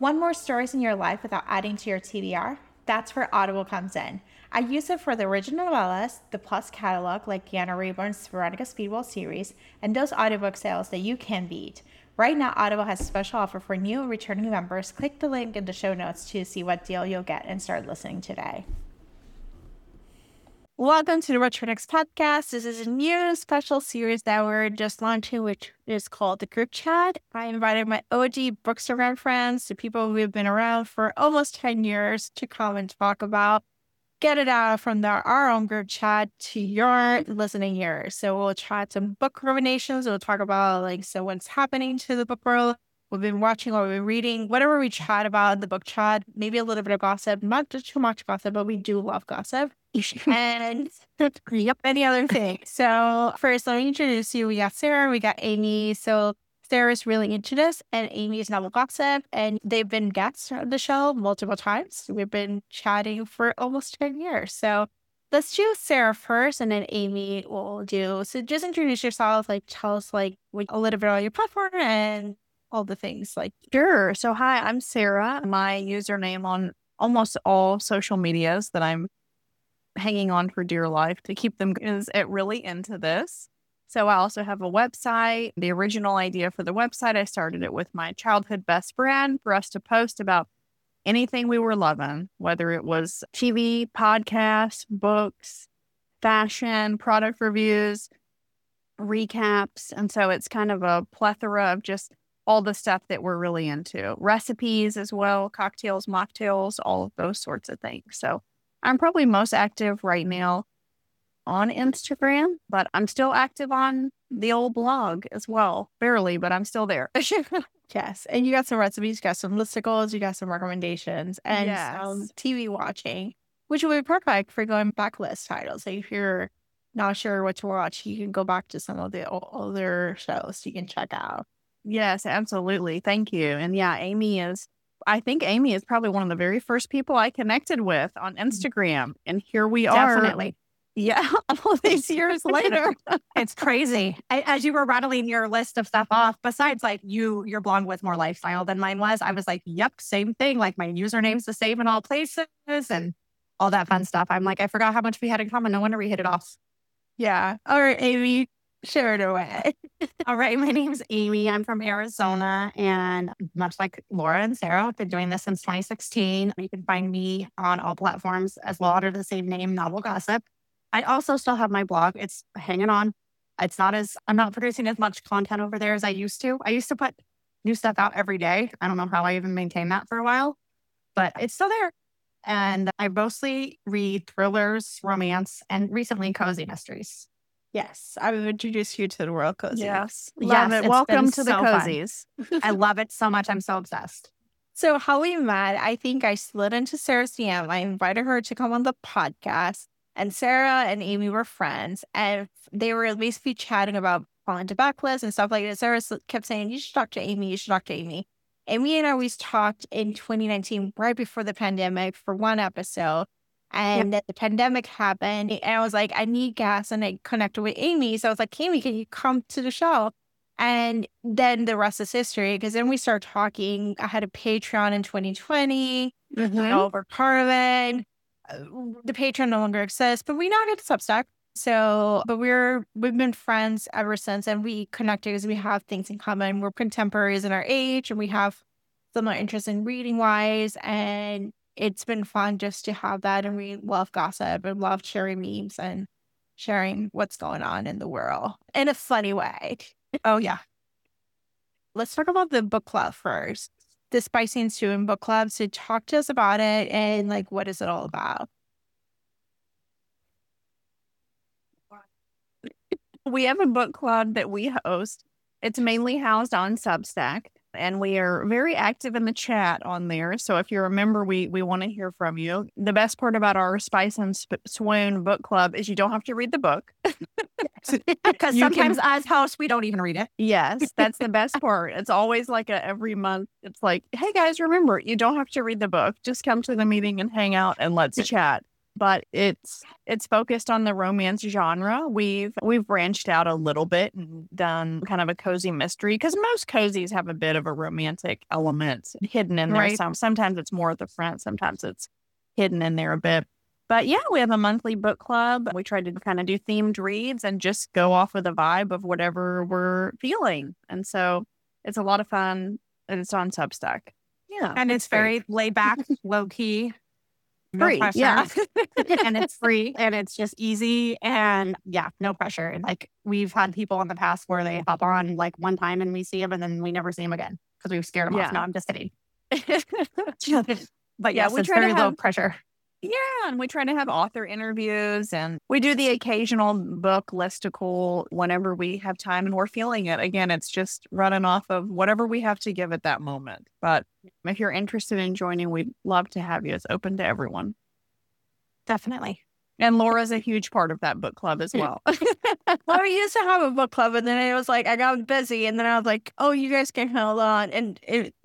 Want more stories in your life without adding to your TBR? That's where Audible comes in. I use it for the original novellas, the Plus catalog like Deanna Rayburn's Veronica Speedwell series, and those audiobook sales that you can beat. Right now, Audible has a special offer for new and returning members. Click the link in the show notes to see what deal you'll get and start listening today. Welcome to the Retro Next podcast. This is a new special series that we're just launching, which is called the Group Chat. I invited my OG Bookstagram friends, the people who have been around for almost 10 years, to come and talk about, get it out from our own group chat to your listening ears. So we'll chat some book recommendations. We'll talk about what's happening to the book world. We've been watching or we've been reading, whatever we chat about in the book chat, maybe a little bit of gossip, not just too much gossip, but we do love gossip. And any other thing. So first, let me introduce you. We got Sarah, we got Amy. So Sarah's really into this, and Amy is novel gossip, and they've been guests on the show multiple times. We've been chatting for almost 10 years. So let's do Sarah first, and then Amy will do. So just introduce yourself, tell us a little bit about your platform and all the things. Sure. So hi, I'm Sarah. My username on almost all social medias that I'm hanging on for dear life to keep them is at Really Into This. So I also have a website. The original idea for the website, I started it with my childhood best friend for us to post about anything we were loving, whether it was TV, podcasts, books, fashion, product reviews, recaps. And so it's kind of a plethora of just all the stuff that we're really into. Recipes as well, cocktails, mocktails, all of those sorts of things. So I'm probably most active right now on Instagram, but I'm still active on the old blog as well. Barely, but I'm still there. Yes. And you got some recipes, you got some listicles, you got some recommendations, and some Yes. TV watching, which will be perfect for going backlist titles. So if you're not sure what to watch, you can go back to some of the older shows you can check out. Yes, absolutely. Thank you. And yeah, I think Amy is probably one of the very first people I connected with on Instagram. And here we are. Definitely. Yeah, all these years later. It's crazy. As you were rattling your list of stuff off, besides your blog was more lifestyle than mine was, I was like, yep, same thing. My username's the same in all places and all that fun stuff. I'm like, I forgot how much we had in common. No wonder we hit it off. Yeah. All right, Amy, share it away. All right. My name's Amy. I'm from Arizona. And much like Laura and Sarah, I've been doing this since 2016. You can find me on all platforms as well under the same name, Novel Gossip. I also still have my blog. It's hanging on. I'm not producing as much content over there as I used to. I used to put new stuff out every day. I don't know how I even maintained that for a while, but it's still there. And I mostly read thrillers, romance, and recently cozy mysteries. Yes, I will introduce you to the world cozy. Yes. Yes, Love it. it's Welcome been to the so fun. cozies. I love it so much. I'm so obsessed. So how we met, I think I slid into Sarah's DM. I invited her to come on the podcast, and Sarah and Amy were friends, and they were basically chatting about falling to backlist and stuff like that. Sarah kept saying, you should talk to Amy, you should talk to Amy. Amy and I always talked in 2019, right before the pandemic, for one episode. And then the pandemic happened, and I was like, I need gas, and I connected with Amy. So I was like, Amy, can you come to the show? And then the rest is history, because then we started talking. I had a Patreon in 2020, over Carlin. The Patreon no longer exists, but we now get Substack. So, but we've been friends ever since, and we connected because we have things in common. We're contemporaries in our age, and we have similar interests in reading wise, and it's been fun just to have that. And we love gossip and love sharing memes and sharing what's going on in the world in a funny way. Oh, yeah. Let's talk about the book club first. The Spicy and Stewing book club. So talk to us about it and what is it all about? We have a book club that we host. It's mainly housed on Substack, and we are very active in the chat on there. So if you're a member, we want to hear from you. The best part about our Spice and Swoon book club is you don't have to read the book. Because sometimes as hosts, we don't even read it. Yes, that's the best part. It's always every month. It's like, hey guys, remember, you don't have to read the book. Just come to the meeting and hang out and let's chat. but it's focused on the romance genre. We've branched out a little bit and done kind of a cozy mystery, because most cozies have a bit of a romantic element hidden in there. Right. Sometimes it's more at the front, sometimes it's hidden in there a bit. But yeah, we have a monthly book club. We try to kind of do themed reads and just go off with the vibe of whatever we're feeling. And so it's a lot of fun, and it's on Substack. Yeah. And it's very laid back, low key. No Free, pressure. yeah. And it's free and it's just easy and yeah, no pressure. And like we've had people in the past where they hop on like one time and we see them and then we never see them again because we've scared them Yeah. off. No, I'm just kidding. But Yeah, yes, we it's try to very low have- pressure. Yeah, and we try to have author interviews, and we do the occasional book listicle whenever we have time and we're feeling it. Again, it's just running off of whatever we have to give at that moment. But if you're interested in joining, we'd love to have you. It's open to everyone. Definitely. And Laura's a huge part of that book club as well. Well, we used to have a book club, and then it was like I got busy, and then I was like, "Oh, you guys can hold on." And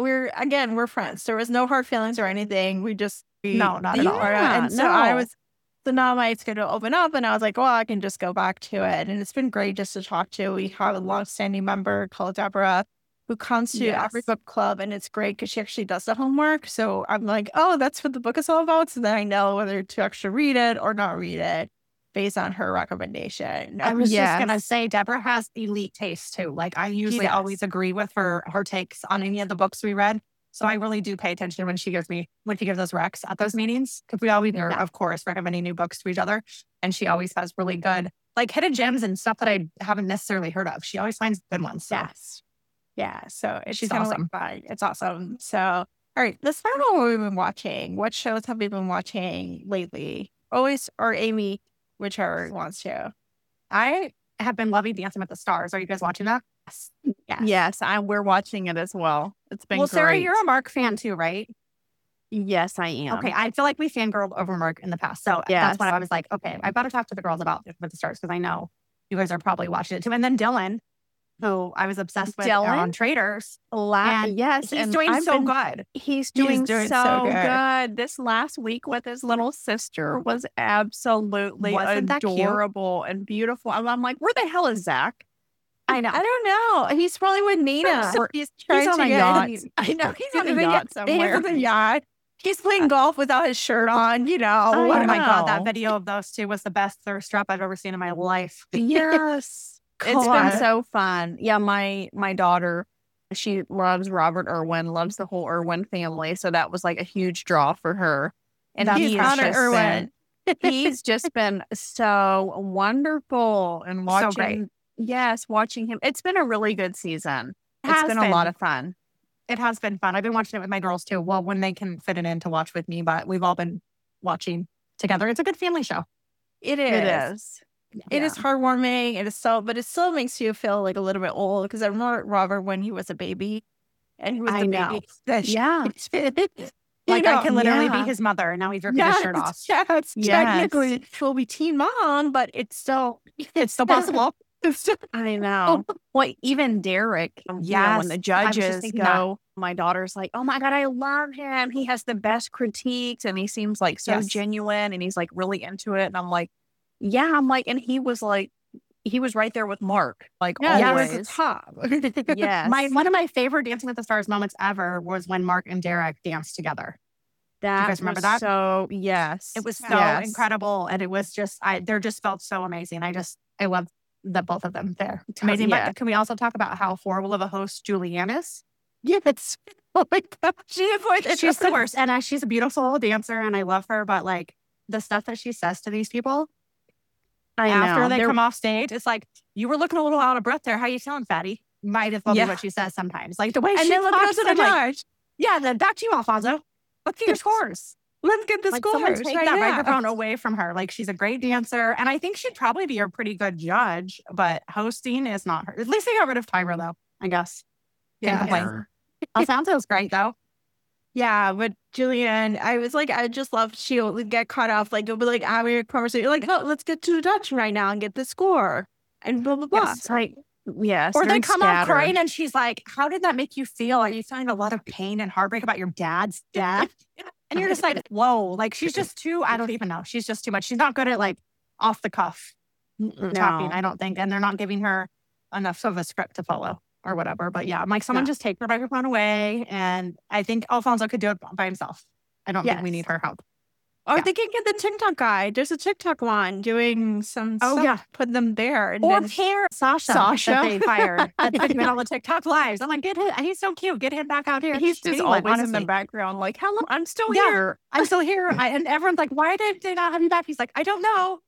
we're friends. There was no hard feelings or anything. No, not at all. And so so now my schedule opened up, and I was like, "Well, I can just go back to it." And it's been great just to talk to. We have a long-standing member called Deborah, who comes to every Yes. book club, and it's great because she actually does the homework. So I'm like, "Oh, that's what the book is all about." So then I know whether to actually read it or not read it based on her recommendation. I was just gonna Yes. say Deborah has elite taste too. Like I usually does. always agree with her takes on any of the books we read. So I really do pay attention when she gives us recs at those meetings. Because we always are, of course, recommending new books to each other. And she always has really good like hidden gems and stuff that I haven't necessarily heard of. She always finds good ones. So. Yes. Yeah. So it's She's kind of awesome. like fun. It's awesome. So, all right, let's talk about what we've been watching. What shows have we been watching lately? Always, or Amy, whichever wants to. I have been loving Dancing with the Stars. Are you guys watching that? Yes. Yes, we're watching it as well. It's been Well, Sarah, great. you're a Mark fan too, right? Yes, I am. Okay. I feel like we fangirled over Mark in the past. So Yes. that's when I was like, okay, I better talk to the girls about Dancing with the Stars because I know you guys are probably watching it too. And then Dylan, who I was obsessed with Dylan? on Traders. Yes, Yes, he's and doing I've so been- good. He's doing, doing so so good. This last week with his little sister was absolutely Wasn't that cute? adorable and beautiful. I'm like, where the hell is Zach? I know. I don't know. He's probably with Nina. Or- He's trying on to a get. yacht. I know he's on a a yacht yacht somewhere. He's on a yacht. He's playing golf without his shirt on. You know. Oh I my God, know. that video of those two was the best thirst trap I've ever seen in my life. Yes. It's been God. so fun. Yeah, my daughter, she loves Robert Irwin, loves the whole Irwin family. So that was like a huge draw for her. And He's he's Connor just Irwin. he's just been so wonderful and watching. So great. Yes, watching him. It's been a really good season. It It's has been a lot of fun. It has been fun. I've been watching it with my girls too. Well, when they can fit it in to watch with me, but we've all been watching together. It's a good family show. It is. It is. It is heartwarming. It is so, but it still makes you feel like a little bit old because I remember Robert when he was a baby, and he was I the know. baby. That Yeah. Like I know, can literally yeah. be his mother, and now he's ripping his shirt off. Yes, Yes. technically she'll be teen mom, but it's still It's still possible. it's still I know. Well, even Derek, you know, Yes, when the I was just judges thinking that. go, my daughter's like, oh my God, I love him. He has the best critiques and he seems like so Yes. genuine and he's like really into it. And I'm like, yeah, I'm like, and he was right there with Mark, like yeah, always. it was the top. Yes. One of my favorite Dancing with the Stars moments ever was when Mark and Derek danced together. That guys remember was that? So, yes. It was so Yes. incredible, and it was just they just felt so amazing. I love the both of them there. It's amazing. Yeah. But can we also talk about how horrible of a host Julianne is? Yes. Oh my God. She's the worst, and she's a beautiful dancer, and I love her. But like the stuff that she says to these people I after know. they They're- come off stage, it's like you were looking a little out of breath there. How you feeling, fatty? Might as well Yeah. be what she says sometimes. Like the way And she then look talks at the I'm like, judge. yeah. Then back to you, Alfonso. Look at your scores. Let's get the Like someone scores. take right that now. microphone away from her. Like she's a great dancer, and I think she'd probably be a pretty good judge. But hosting is not her. At least they got rid of Tyra, though. I guess. Can't Yeah. complain. Alfonso's great though. Yeah, but Julianne, I was like, I just love she would get caught off, like, it'll be like having a conversation, like, oh, let's get to the Dutch right now and get the score, and blah, blah, blah. Yes. It's like, yes. Or they very come out scattered. crying, and she's like, "How did that make you feel? Are you feeling a lot of pain and heartbreak about your dad's death?" And you're just like, whoa, like she's just too, I don't even know. She's just too much. She's not good at like off the cuff talking, I don't think. And they're not giving her enough of a script to follow or whatever. But yeah, I'm like, someone just take the microphone away. And I think Alfonso could do it by himself. I don't think we need her help. Or they can get the TikTok guy. There's a TikTok one doing some stuff. Put them there. And or then pair Sasha that they fired. That's been doing all the TikTok lives. I'm like, get him. He's so cute. Get him back out here. He's just always in the background, like, hello, I'm still here. I'm still here. And everyone's like, why did they not have you back? He's like, I don't know.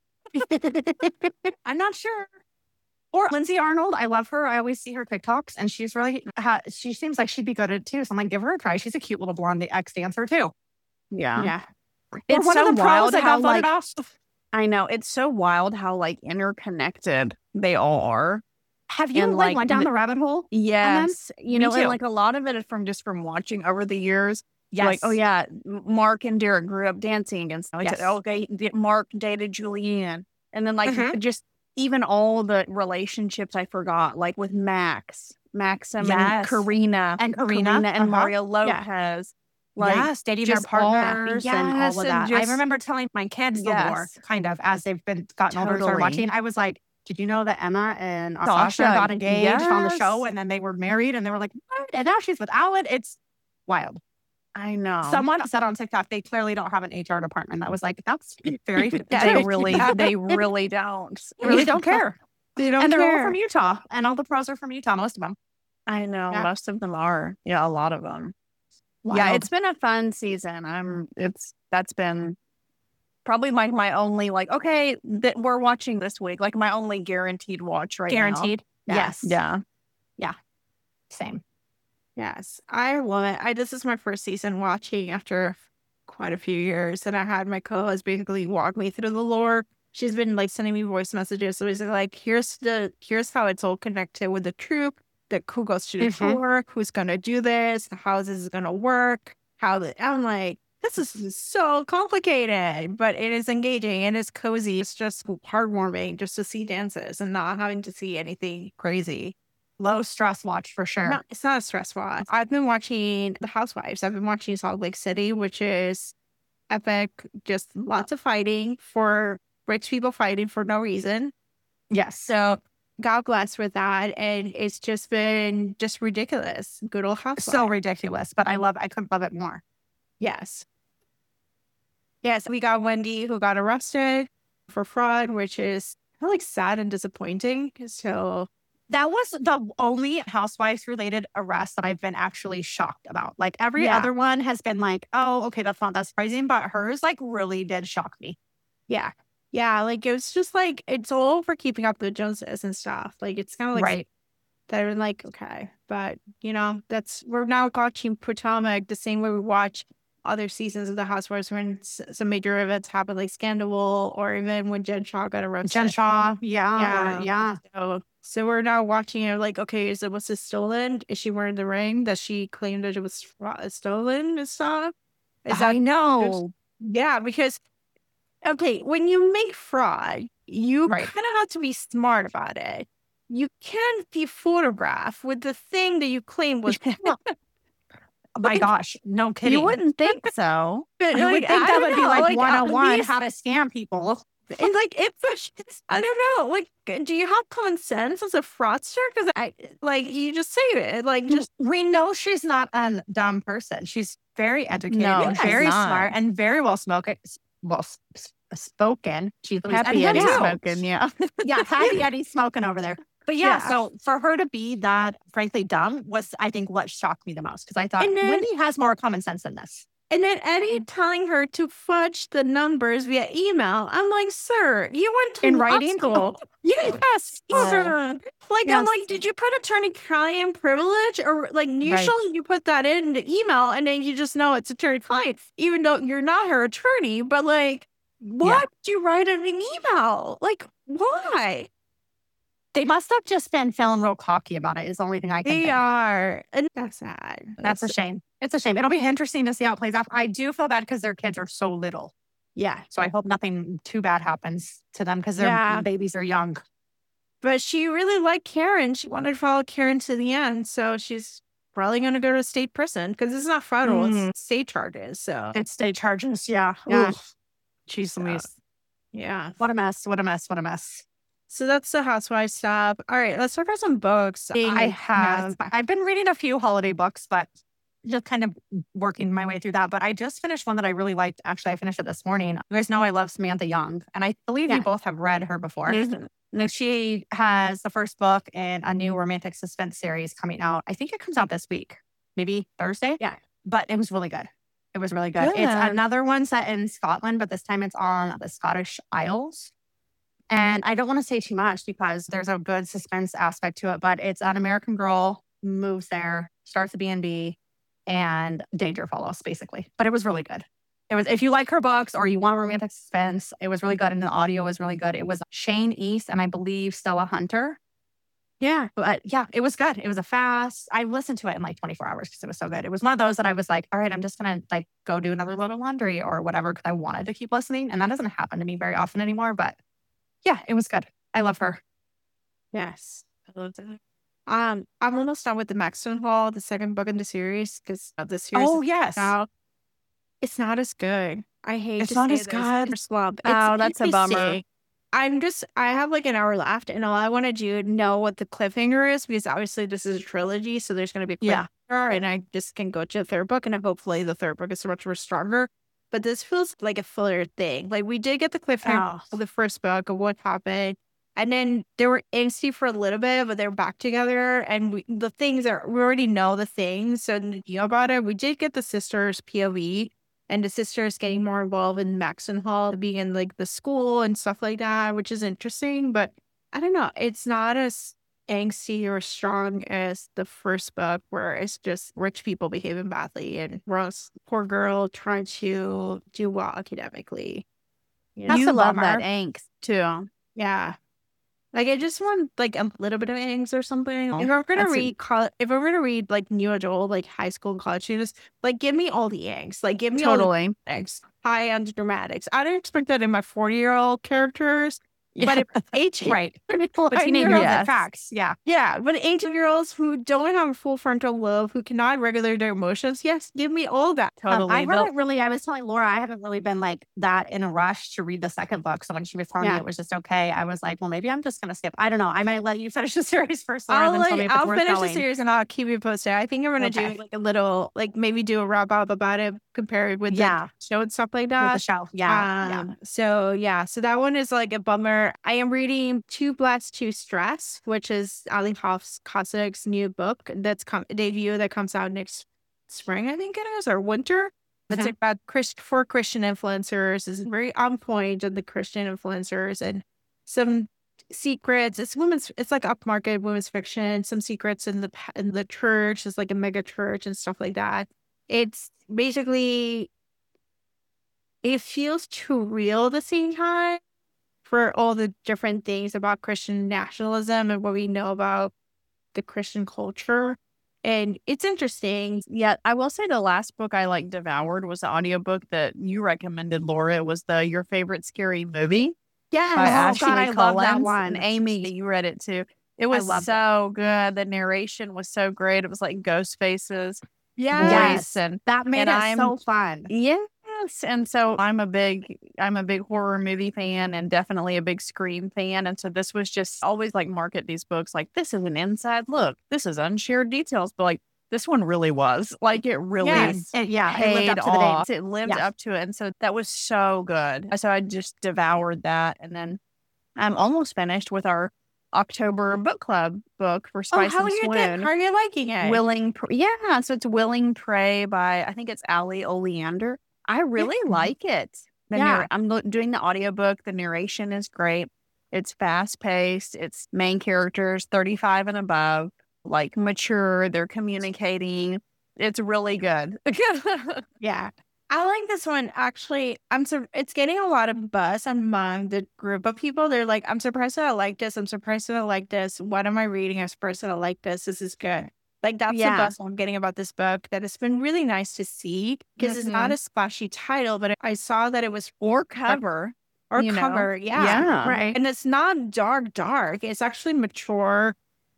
I'm not sure. Or Lindsay Arnold. I love her. I always see her TikToks and she's really, she seems like she'd be good at it too. So I'm like, give her a try. She's a cute little blonde ex-dancer too. Yeah. It's one so of the wild that got voted off. I know. It's so wild how like interconnected they all are. Have you like went down the rabbit hole? Yes. You know, and like a lot of it is from watching over the years. Yes. Like, oh yeah, Mark and Derek grew up dancing and stuff. Yes. Okay, Mark dated Julianne. And then like just even all the relationships I forgot, like with Maxim and Karina. And Mario Lopez. Like, dating their partners and all of that. I remember telling my kids the lore, kind of, as they've gotten older and started watching. I was like, did you know that Emma and Sasha got engaged on the show and then they were married and they were like, what? And now she's with Alan. It's wild. I know. Someone said on TikTok, they clearly don't have an HR department. That was like, that's very they really don't. They really don't care. They don't and care. They're all from Utah. And all the pros are from Utah, most of them. I know. Yeah. Most of them are. Yeah, a lot of them. Wild. Yeah, it's been a fun season. That's been probably like my only like, okay, that we're watching this week, like my only guaranteed watch now. Guaranteed. Yes. Yeah. Same. Yes. I love it. This is my first season watching after quite a few years. And I had my co-host basically walk me through the lore. She's been like sending me voice messages. So basically like, here's how it's all connected with the troop. Who goes to the tour, who's going to do this, how this is going to work, I'm like, this is so complicated, but it is engaging and it's cozy. It's just heartwarming just to see dances and not having to see anything crazy. Low stress watch for sure. No, it's not a stress watch. I've been watching The Housewives. I've been watching Salt Lake City, which is epic. Just lots of fighting for rich people fighting for no reason. Yes. So God bless with that. And it's just been just ridiculous. Good old Housewives. So ridiculous, but I couldn't love it more. Yes. Yes. We got Wendy who got arrested for fraud, which is like sad and disappointing. So that was the only Housewives related arrest that I've been actually shocked about. Like every other one has been like, oh, okay, that's not that surprising. But hers like really did shock me. Yeah. Yeah, like it was just like it's all over Keeping Up with the Joneses and stuff. Like it's kind of like they're like okay, but you know we're now watching Potomac the same way we watch other seasons of The Housewives when some major events happen, like Scandal, or even when Jen Shaw got arrested. Jen Shaw, yeah. So we're now watching it like okay, was this stolen? Is she wearing the ring that she claimed that it was stolen and stuff? I know. Yeah, because. Okay, when you make fraud, you kind of have to be smart about it. You can't be photographed with the thing that you claim was. Oh my gosh, no kidding. You wouldn't think so. But you would think that would be like 101 how to scam people. And like I don't know. Like, do you have common sense as a fraudster? Because you just say it. Like, just we know she's not a dumb person. She's very educated, and very smart, and very well spoken. She's Happy Eddie smoking, yeah. Happy Eddie smoking over there. But so for her to be that, frankly, dumb was, I think, what shocked me the most. Because I thought, Wendy has more common sense than this. And then Eddie telling her to fudge the numbers via email. I'm like, sir, you went to writing school. Yes. I'm like, did you put attorney-client privilege? Or like, usually you put that in the email and then you just know it's attorney-client, even though you're not her attorney. But like, why would you write it in an email? Like, why? They must have just been feeling real cocky about it is the only thing I can think. They are. And that's sad. That's a shame. It's a shame. It'll be interesting to see how it plays out. I do feel bad because their kids are so little. Yeah. So I hope nothing too bad happens to them because their babies are young. But she really liked Karen. She wanted to follow Karen to the end. So she's probably going to go to state prison because it's not federal, Mm. it's state charges. So, It's state charges. Yeah. Yeah. Ooh. Jeez Louise. yeah. What a mess. What a mess. What a mess. So that's the housewife stuff. All right, let's talk about some books. I have. I've been reading a few holiday books, but just kind of working my way through that. But I just finished one that I really liked. Actually, I finished it this morning. You guys know I love Samantha Young, and I believe you both have read her before. Now, she has the first book in a new romantic suspense series coming out. I think it comes out this week, maybe Thursday. Yeah. But it was really good. It was really good. Yeah. It's another one set in Scotland, but this time it's on the Scottish Isles. And I don't want to say too much because there's a good suspense aspect to it, but it's an American girl moves there, starts a B&B, and danger follows, basically. But it was really good. It was, if you like her books or you want romantic suspense, it was really good. And the audio was really good. It was Shane East and I believe Stella Hunter. Yeah. But yeah, it was good. It was I listened to it in like 24 hours because it was so good. It was one of those that I was like, all right, I'm just going to like go do another load of laundry or whatever because I wanted to keep listening. And that doesn't happen to me very often anymore. But yeah, it was good. I love her. Yes. I love that. I'm almost done with the Maxton Hall, the second book in the series, because the series. Oh, yes. Now, it's not as good. I hate It's to not say as this. good? It's slump. Oh, It's that's a bummer. interesting. I have like an hour left, and all I want to do know what the cliffhanger is because obviously this is a trilogy, so there's going to be a cliffhanger, Yeah. and I just can go to the third book, and hopefully the third book is so much more stronger. But this feels like a filler thing. Like we did get the cliffhanger of the first book of what happened, and then they were angsty for a little bit, but they're back together, and we already know the things, so you know about it. We did get the sisters' POV. And the sisters getting more involved in Maxton Hall, being in like the school and stuff like that, which is interesting. But I don't know. It's not as angsty or strong as the first book, where it's just rich people behaving badly and Rose, poor girl, trying to do well academically. That's You a love bummer. that angst too. Yeah. Like I just want like a little bit of angst or something. Oh, If I'm gonna that's read, if I'm gonna read like new adult, like high school and college students, like give me all the angst. Like give me all the Totally. angst, high end dramatics. I don't expect that in my 40-year-old characters, but if 18, Right. but Teenagers Yes. and facts. Yeah. yeah, but 18-year-olds who don't have a full frontal lobe, who cannot regulate their emotions, yes, give me all that. Totally. I haven't really, I was telling Laura, I haven't really been like that in a rush to read the second book. So when she was telling me Yeah. it was just okay, I was like, well, maybe I'm just going to skip. I don't know. I might let you finish the series first, Laura, and then tell me if it's I'll worth finish the going. series and I'll keep you posted. I think I'm gonna Okay. do like a little, like maybe do a wrap up about it, compare it with Yeah. the show and stuff like With that. the show. Yeah. So that one is like a bummer. I am reading Too Blessed to Stress, which is Ali Kosak's new book that's debut that comes out next spring, I think it is, or winter. It's Mhm. about for Christian influencers. It's very on point of the Christian influencers and some secrets. It's like upmarket women's fiction. Some secrets in the church. It's like a mega church and stuff like that. It's basically, it feels too real at the same time for all the different things about Christian nationalism and what we know about the Christian culture. And it's interesting. Yeah, I will say the last book I like devoured was the audiobook that you recommended, Laura. It was Your Favorite Scary Movie Yeah. by Oh, Ashley God, I love that Collins. one. And Amy, you read it too. It was loved it. so good. The narration was so great. It was like Ghostface's Yes. voice, and That made and it so fun. yes. And so I'm a big horror movie fan and definitely a big Scream fan. And so this was just always like market these books like this is an inside look. This is unshared details. But like this one really was. Like it really Yes. It lived paid up to the name. off. It lived Yeah. up to it. And so that was so good. So I just devoured that. And then I'm almost finished with our October book club book for Spice and Swoon. How are you liking it? So it's Willing Prey by, I think it's Ali Oleander. I really like it. Yeah. I'm doing the audiobook. The narration is great. It's fast paced. It's main characters 35 and above, like mature. They're communicating. It's really good. Yeah. I like this one. Actually, it's getting a lot of buzz among the group of people. They're like, I'm surprised that I like this. I'm surprised that I like this. What am I reading? I'm surprised that I like this. This is good. Like that's the buzz I'm getting about this book. That it's been really nice to see because it's not a splashy title, but I saw that it was Or cover. or you know. cover. Yeah. Right. And it's not dark. It's actually mature.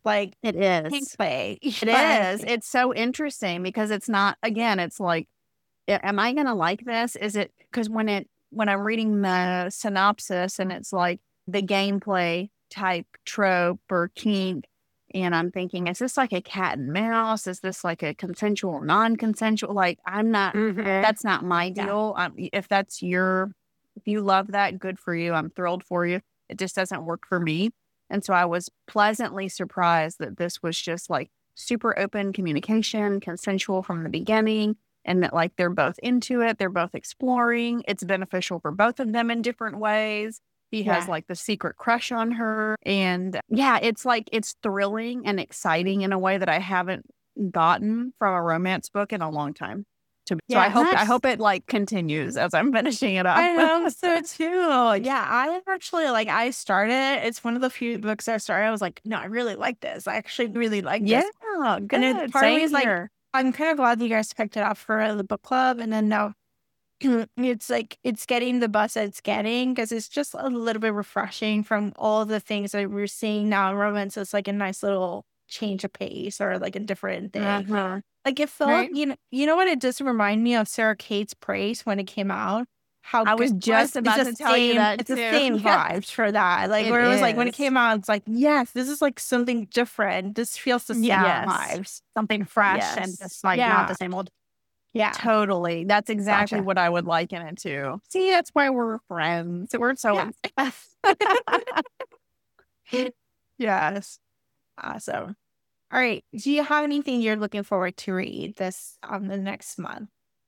like It is. gameplay. It is. It's so interesting because it's not, again, it's like, am I going to like this? Is it, because when I'm reading the synopsis and it's like the gameplay type trope or kink, and I'm thinking, is this like a cat and mouse? Is this like a consensual, non-consensual? Like, I'm not, that's not my deal. If you love that, good for you. I'm thrilled for you. It just doesn't work for me. And so I was pleasantly surprised that this was just like super open communication, consensual from the beginning, and that like they're both into it. They're both exploring. It's beneficial for both of them in different ways. He has like the secret crush on her. And yeah, it's like, it's thrilling and exciting in a way that I haven't gotten from a romance book in a long time. So I hope it like continues as I'm finishing it up. I know so too. Yeah, I actually like I started. It's one of the few books I started. I was like, no, I really like this. I actually really like this. Yeah, good. And part of me is like, I'm kind of glad you guys picked it up for the book club. And then now it's like it's getting the buzz that it's getting because it's just a little bit refreshing from all the things that we're seeing now in romance. It's like a nice little change of pace or like a different thing. Like it felt, Right. you know what it does remind me of Sarah Kate's Praise when it came out. How I was good just it about was. to It's the tell you same- that It's the too. same vibes for that. Like where it was like when it is. came out, it's like, yes, this is like something different. This feels the same Yeah. vibes. Something fresh Yes. and just like Yeah. not the same old. Yeah. Totally. That's exactly Gotcha. what I would liken it to. See, that's why we're friends. We're so Yes. Awesome. All right. Do you have anything you're looking forward to read this the next month?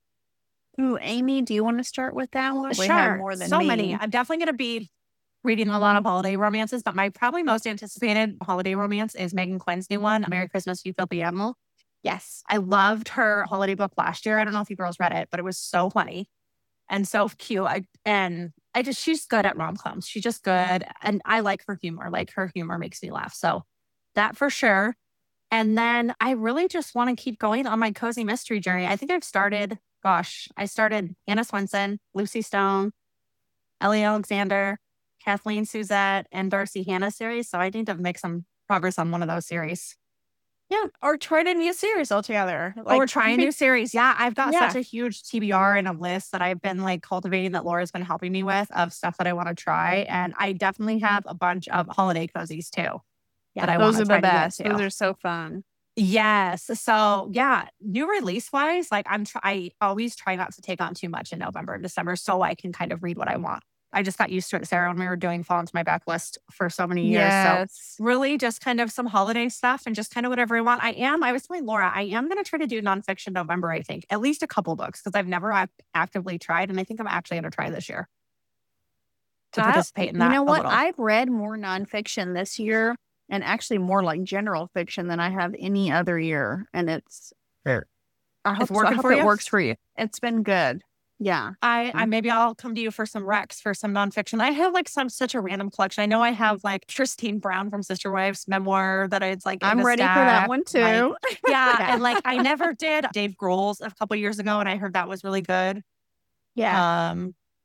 Ooh, Amy, do you want to start with that one? We have Sure. more than So me. many. I'm definitely going to be reading a lot of holiday romances, but my probably most anticipated holiday romance is Megan Quinn's new one, Merry Christmas, You Filthy Animal. Yes. I loved her holiday book last year. I don't know if you girls read it, but it was so funny and so cute. She's good at rom-coms. She's just good. And I like her humor. Like her humor makes me laugh. So that for sure. And then I really just want to keep going on my cozy mystery journey. I think I started Hannah Swenson, Lucy Stone, Ellie Alexander, Kathleen Suzette, and Darcy Hannah series. So I need to make some progress on one of those series. Yeah. Or try a new series altogether. Or try a new series. Yeah, I've got Yeah. such a huge TBR and a list that I've been like cultivating that Laura's been helping me with of stuff that I want to try. And I definitely have a bunch of holiday cozies too. Yeah, that I Those wanna are try the to get best. to. Those are so fun. Yes. So yeah, new release wise, like I always try not to take on too much in November and December so I can kind of read what I want. I just got used to it, Sarah, when we were doing Fall Into My Backlist for so many years. So really just kind of some holiday stuff and just kind of whatever I want. I was telling Laura, I am going to try to do nonfiction November, I think. At least a couple books because I've never actively tried. And I think I'm actually going to try this year to participate in that. You know a what? little. I've read more nonfiction this year and actually more like general fiction than I have any other year. And it's I hope, it's working for you. It works for you. It's been good. Yeah. I maybe I'll come to you for some recs for some nonfiction. I have like such a random collection. I know I have like Christine Brown from Sister Wives memoir that it's like I'm ready for that one too. Like, yeah, and like I never did Dave Grohl's a couple years ago, and I heard that was really good. Yeah.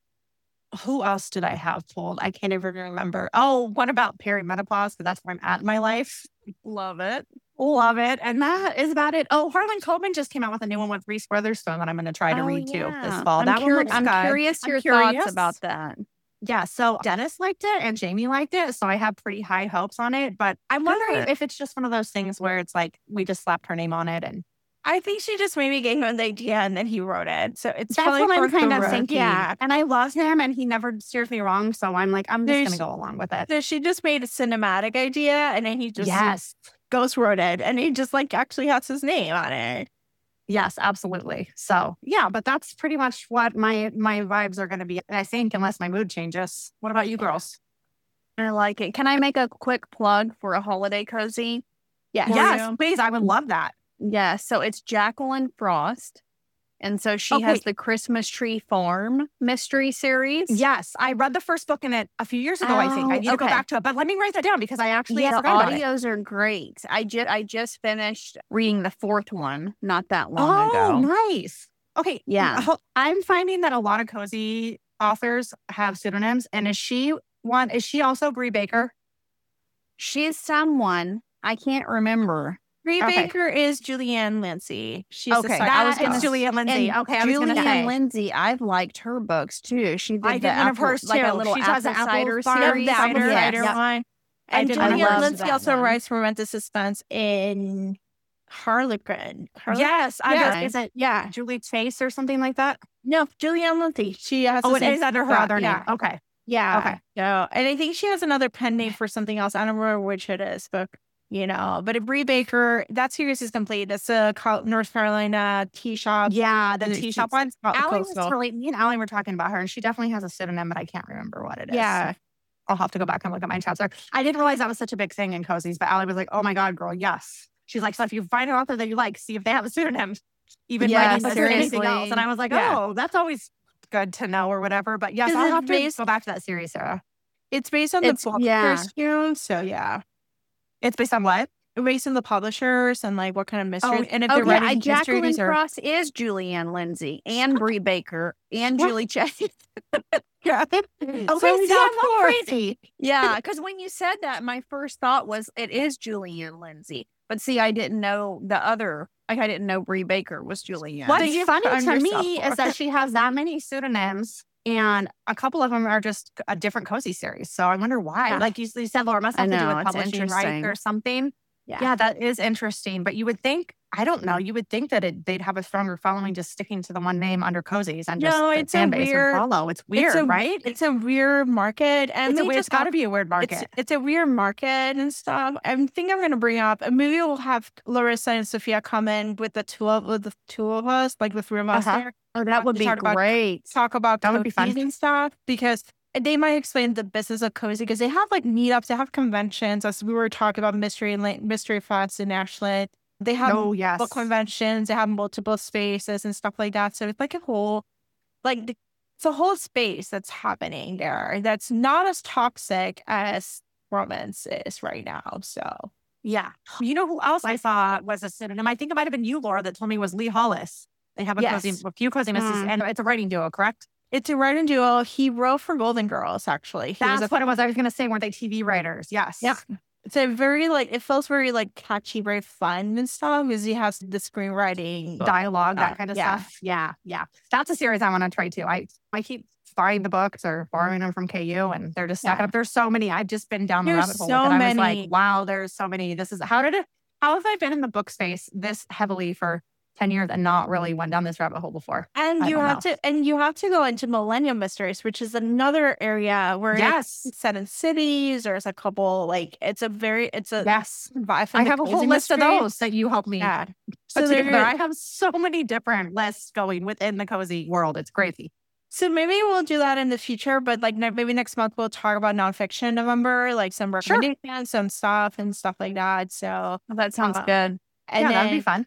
Who else did I have pulled? I can't even remember. Oh, what about perimenopause? Because that's where I'm at in my life. Love it. Love it. And that is about it. Oh, Harlan Coben just came out with a new one with Reese Witherspoon that I'm going to try to read too this fall. I'm curious I'm your curious thoughts about that. Yeah, so Dennis liked it and Jamie liked it, so I have pretty high hopes on it. But I'm wondering if it's just one of those things where it's like we just slapped her name on it, and I think she just maybe gave him the idea and then he wrote it. So it's that's probably what I'm for kind of her. thinking. Yeah. And I love him, and he never steers me wrong, so I'm like, I'm just There's- going to go along with it. So she just made a cinematic idea and then he just Yes, ghost wrote it and he just like actually has his name on it. yes, absolutely. So yeah, but that's pretty much what my vibes are going to be. I think, unless my mood changes. What about you girls? I like it. Can I make a quick plug for a holiday cozy? Yeah. For Yes, you? please. I would love that. Yeah. So it's Jacqueline Frost. And so she has the Christmas Tree Farm mystery series. Yes, I read the first book in it a few years ago. I think I need to go okay. back to it, but let me write that down because I actually The forgot about it. audios are great. I just finished reading the fourth one not that long Oh, ago. nice. Okay. Yeah. I'm finding that a lot of cozy authors have pseudonyms. And is she also Brie Baker? She's someone. I can't remember. Brie Okay. Baker is Julianne Lindsay. She's Okay. the That psychologist. is Julianne Lindsay. And Okay, I was going to Julianne say. Lindsay, I've liked her books too. She did I the did one of apple, hers like a too. little She does apple an apple cider cider. Yep, series. the apple Yes. cider Yep. one. I And did one of Julianne hers. Lindsay that also one. writes romantic suspense in Harlequin. Yes, Yeah. is it Julie Chase or something like that? No, Julianne Lindsay. She has Oh, the it same is under her plot, other yeah. name. Okay. Yeah. Okay. So, and I think she has another pen name for something else. I don't remember which it is, but but Brie Baker, that series is complete. It's a North Carolina tea shop. Yeah, the And tea it's shop one. about Allie was coastal. me and Allie were talking about her, and she definitely has a pseudonym, but I can't remember what it is. Yeah. I'll have to go back and look at my chats there. I didn't realize that was such a big thing in cozies, but Allie was like, "Oh my god, girl, yes." She's like, "So if you find an author that you like, see if they have a pseudonym, even Yeah, writing or anything else." seriously. And I was like, Yeah. "Oh, that's always good to know or whatever." But yes, 'Cause I'll it's have to based- go back to that series, Sarah. It's based on It's- the yeah. publishers, so yeah. It's based on what? Based on the publishers and like what kind of mysteries. And if Oh, they're yeah. writing Jacqueline mysteries or Cross is Julianne Lindsay and Brie Baker and Julie Chase. yeah. Okay, So see, we got I'm not four. crazy. Yeah, because when you said that, my first thought was it is Julianne Lindsay. But see, I didn't know the other. Like, I didn't know Brie Baker was Julianne. What's you funny found to yourself me for? is that she has that many pseudonyms, and a couple of them are just a different cozy series. So I wonder why. Yeah. Like you said, Laura, must I have to do know, with it's publishing, right, interesting. or something. Yeah. Yeah, that is interesting. But you would think, I don't know, you would think that they'd have a stronger following just sticking to the one name under cozies and just No, the it's a fan base weird- would follow. It's weird, right? It's a weird market. And It's they it's just got to be a weird market. It's a weird market and stuff. I think I'm going to bring up, and maybe we'll have Larissa and Sophia come in with the two of us, like the three of us Uh-huh. there, Oh, that would be talk about- great. talk about That would be fun. cozies and stuff, because they might explain the business of cozy, because they have like meetups, they have conventions, as we were talking about Mystery Fest in Ashland. They have Oh, yes. book conventions, they have multiple spaces and stuff like that. So it's like a whole, it's a whole space that's happening there that's not as toxic as romance is right now. So Yeah. You know who else I saw was a pseudonym? I think it might have been you, Laura, that told me was Lee Hollis. They have a few cozy mysteries, and it's a writing duo, correct? it's a writing duo. He wrote for Golden Girls, actually. He was That's what it was. I was going to say, weren't they TV writers? Yes. Yeah. It's a very it feels very catchy, very fun and stuff, because he has the screenwriting. Dialogue, that kind of yeah. stuff. Yeah. Yeah. That's a series I want to try too. I keep buying the books or borrowing them from KU, and they're just stacking up. There's so many. I've just been down the There's rabbit hole so with it. I was many. like, wow, there's so many. How have I been in the book space this heavily for 10 years and not really went down this rabbit hole before? And I you don't have to go into Millennium Mysteries, which is another area where Yes. it's set in cities. There's a couple it's a Yes. vibe. I have a whole list of those that you helped me Yeah. put So together. there, I have so many different lists going within the cozy world. It's crazy. so maybe we'll do that in the future, but maybe next month we'll talk about nonfiction in November, some recommendations, some stuff and stuff like that. So That sounds good. and yeah, then that'd be fun.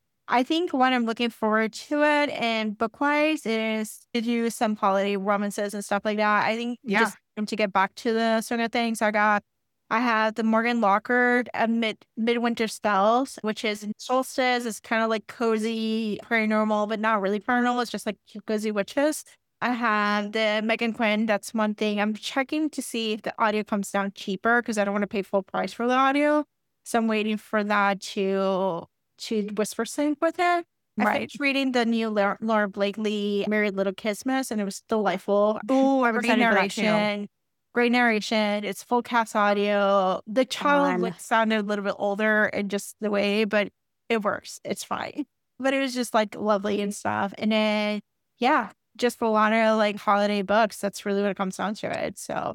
I think what I'm looking forward to it and book-wise is to do some holiday romances and stuff like that. I think just to get back to the swing of things, I have the Morgan Lockhart Midwinter Spells, which is solstice. It's kind of like cozy paranormal, but not really paranormal. It's just like cozy witches. I have the Megan Quinn. That's one thing. I'm checking to see if the audio comes down cheaper, because I don't want to pay full price for the audio. So I'm waiting for that to whisper sync with it. I Right. finished reading the new Laura Blakely Married Little Christmas, and it was delightful. Oh, I'm Great excited for that too. narration. Great narration. It's full cast audio. The child Fun. sounded a little bit older and just the way, but it works. It's fine. But it was just lovely and stuff. And then just a lot of holiday books. That's really what it comes down to it. So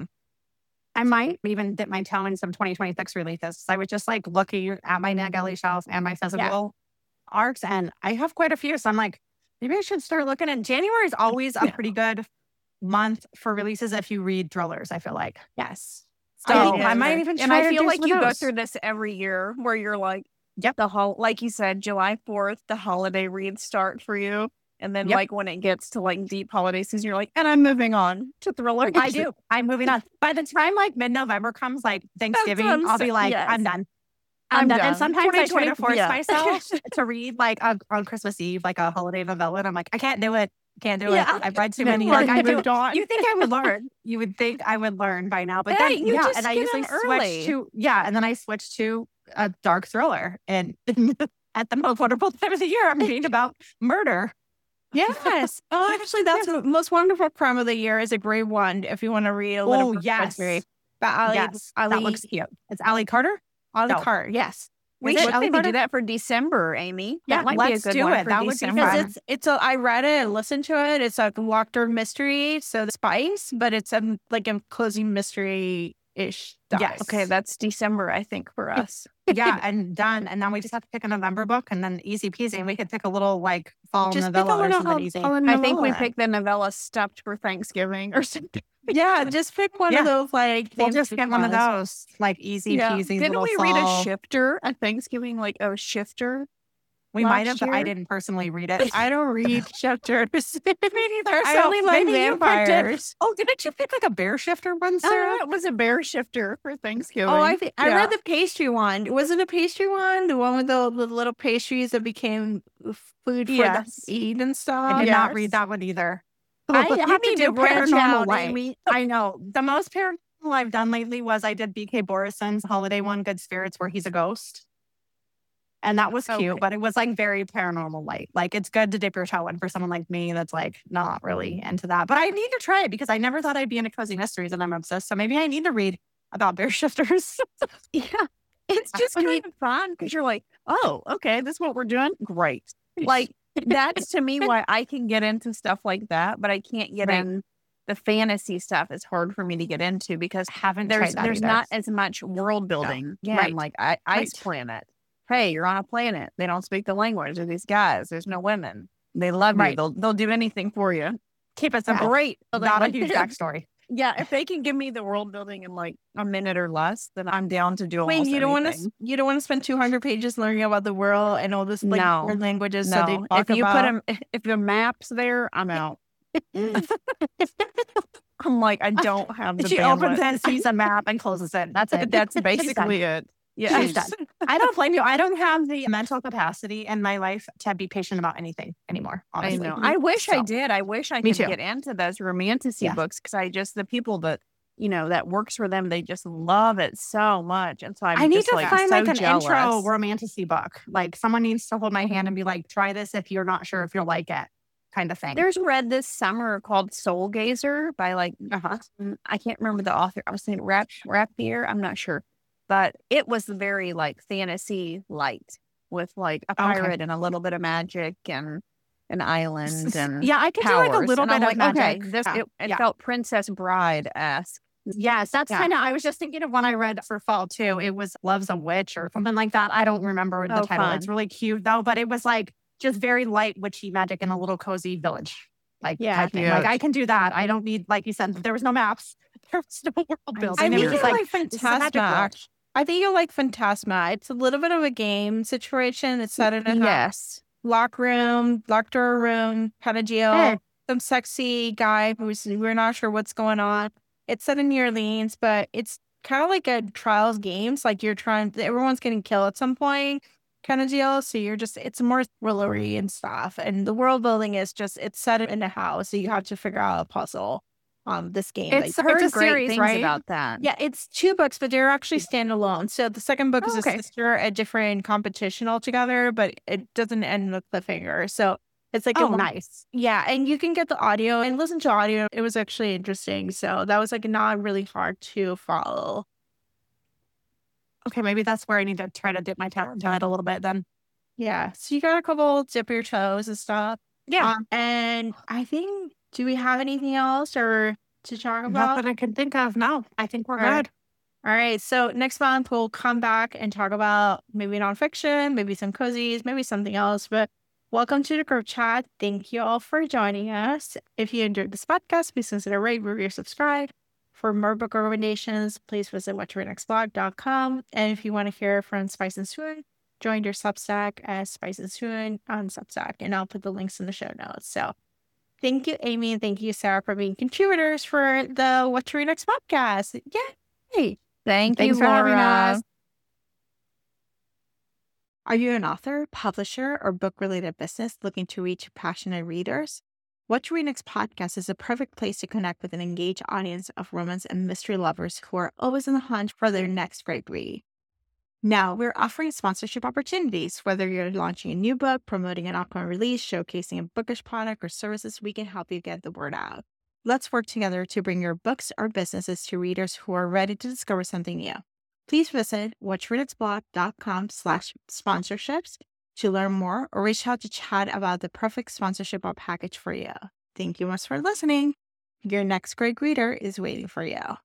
I might even dip my toe in some 2026 releases. I was just looking at my NetGalley shelf and my physical arcs, and I have quite a few. So I'm like, maybe I should start looking. And January is always a pretty good month for releases if you read thrillers, I feel like. yes. So I might even And try I to feel do like some of you go those. through this every year where you're like, Yep. like you said, July 4th, the holiday reads start for you. And then Yep. when it gets to deep holiday season, you're like, and I'm moving on to thriller. I do. I'm moving on. By the time mid-November comes, Thanksgiving, what I'm I'll be saying. like, Yes. I'm done. I'm And done. sometimes I try to 2020 force yeah. myself to read on Christmas Eve, a holiday novella. And I'm like, I can't do it. Can't do Yeah. it. I've read too No, many. I I moved on. You think I would learn? You would think I would learn by now, but Hey, then you just and I get usually in early. switch to and then I switch to a dark thriller. And at the most wonderful time of the year, I'm reading about murder. Yes. Oh, actually, that's the most wonderful crime of the year is a great one. If you want to read a little mystery. But Ali, that looks cute. It's Ali Carter? Ali Carter, yes. We should maybe do that for December, Amy. Yeah, that might be a good one for that December. Would be because I read it and listened to it. It's a locked-door mystery, so the spice, but it's like a cozy mystery-ish. Yes. Okay, that's December, I think, for us. Yeah, and done. And then we just have to pick a November book, and then easy peasy. And we could pick a little like fall novella or something easy. I think we picked the novella Stuffed for Thanksgiving or something. Yeah, just pick one of those like. We'll just get one of those like easy peasy. Didn't we fall. read a shifter at Thanksgiving? Like a shifter. We might have, but I didn't personally read it. I don't read shifters. Me neither. I only like vampires. Oh, didn't you pick like a bear shifter one, Sarah? It was a bear shifter for Thanksgiving. Oh, I read the pastry one. Was it a pastry one? The one with the little pastries that became food for them to eat and stuff? I did not read that one either. I have to do paranormal light. I know. The most paranormal I've done lately was I did BK Borison's holiday one, Good Spirits, where he's a ghost. And that was cute, but it was like very paranormal light. Like it's good to dip your toe in for someone like me that's like not really into that. But I need to try it because I never thought I'd be into cozy mysteries and I'm obsessed. So maybe I need to read about bear shifters. Yeah. It's just kind of fun because you're like, oh, okay, this is what we're doing. Great. Like that's to me why I can get into stuff like that, but I can't get in the fantasy stuff. It's hard for me to get into because there's not as much world building. No. Yeah. Like Ice Planet. Hey, you're on a planet. They don't speak the language of these guys. There's no women. They love you. They'll do anything for you. Keep it simple. Great. Not a huge backstory. Yeah, if they can give me the world building in like a minute or less, then I'm down to do almost anything. You don't want to spend 200 pages learning about the world and all this weird languages. No. So they talk if the map's there, I'm out. I'm like, I don't have the She opens it, sees a map, and closes it. That's it. That's basically it. Yeah. She's done. I don't blame you. I don't have the mental capacity in my life to be patient about anything anymore. Honestly. I know. I wish I did. I wish I could get into those romantasy books because the people that, that works for them, they just love it so much. And so I need to find like an jealous. intro romantasy book. Like someone needs to hold my hand and be like, try this if you're not sure if you'll like it. Kind of thing. There's read this summer called Soul Gazer by I can't remember the author. I was saying Rapier. I'm not sure. But it was very like fantasy light with like a pirate and a little bit of magic and an island and I could do like a little bit of magic. Okay, it felt Princess Bride-esque. Yes, that's kind of. I was just thinking of one I read for fall too. It was Love's a Witch or something like that. I don't remember the title. Fun. It's really cute though, but it was like just very light witchy magic in a little cozy village. Like I can do that. I don't need, like you said, there was no maps. There was no world building. I think you'll like Phantasma. I think you'll like Phantasma. It's a little bit of a game situation. It's set in a locked door room, kind of deal. Some sexy guy we're not sure what's going on. It's set in New Orleans, but it's kind of like a trials games. Like everyone's getting killed at some point kind of deal. So it's more thrillery and stuff. And the world building is it's set in a house. So you have to figure out a puzzle. This game. It's a series, things right? About that. Yeah, it's 2 books, but they're actually standalone. So the second book is a sister, a different competition altogether, but it doesn't end with cliffhanger. So it's like nice. Yeah, and you can get the audio and listen to audio. It was actually interesting. So that was like not really hard to follow. Okay, maybe that's where I need to try to dip my toe into it a little bit then. Yeah, so you got a couple dip your toes and stuff. Yeah, and I think. Do we have anything else or to talk about? Not that I can think of. No, I think we're good. All right. So next month we'll come back and talk about maybe nonfiction, maybe some cozies, maybe something else. But welcome to the group chat. Thank you all for joining us. If you enjoyed this podcast, please consider rate, review, subscribe. For more book recommendations, please visit whattoreadnextblog.com. And if you want to hear from Spice and Swoon, join their Substack as Spice and Swoon on Substack. And I'll put the links in the show notes. So thank you, Amy, and thank you, Sarah, for being contributors for the What to Read Next podcast. Yay! Thanks for having us. Are you an author, publisher, or book-related business looking to reach passionate readers? What to Read Next podcast is a perfect place to connect with an engaged audience of romance and mystery lovers who are always on the hunt for their next great read. Now, we're offering sponsorship opportunities. Whether you're launching a new book, promoting an upcoming release, showcasing a bookish product or services, we can help you get the word out. Let's work together to bring your books or businesses to readers who are ready to discover something new. Please visit whatchreadersblog.com/sponsorships to learn more or reach out to chat about the perfect sponsorship or package for you. Thank you much for listening. Your next great reader is waiting for you.